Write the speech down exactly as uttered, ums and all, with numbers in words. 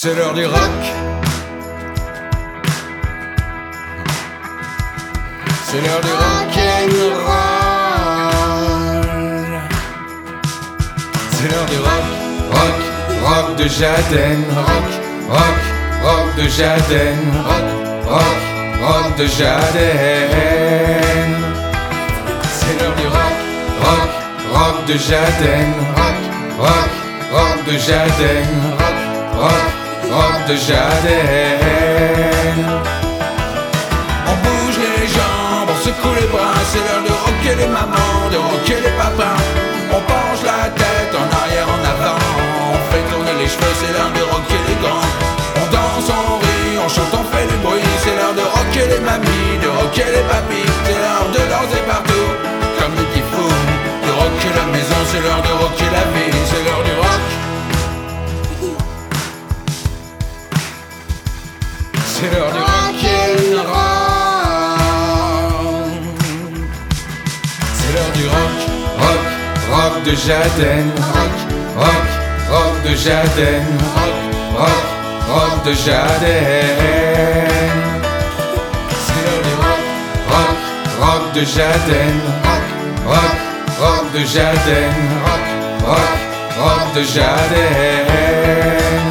C'est l'heure du rock. C'est l'heure du rock'n'roll. C'est l'heure du rock. Rock, rock de Jaden. Rock, rock, rock de Jaden. Rock, rock, rock de Jaden. C'est l'heure du rock. Rock, rock de Jaden. Rock, rock, rock de Jaden. Rock, rock, rock de Jaden. On bouge les jambes, on secoue les bras. C'est l'heure de rocker les mamans, de rocker les papas. On penche la tête en arrière, en avant. On fait tourner les cheveux, c'est l'heure de rocker les grands. On danse, on rit, on chante, on fait du bruit. C'est l'heure de rocker les mamies, de rocker les papis. C'est l'heure de danser partout, comme des petits fous. De rocker la maison, c'est l'heure de rocker la vie. C'est l'heure du rock. C'est l'heure du rock'n'roll. C'est l'heure du rock. Rock, rock de Jaden. Rock, rock, rock de Jaden. Rock, rock, rock de Jaden. C'est l'heure du rock. Rock, rock de Jaden. Rock, rock, rock de Jaden. Rock, rock, rock de Jaden.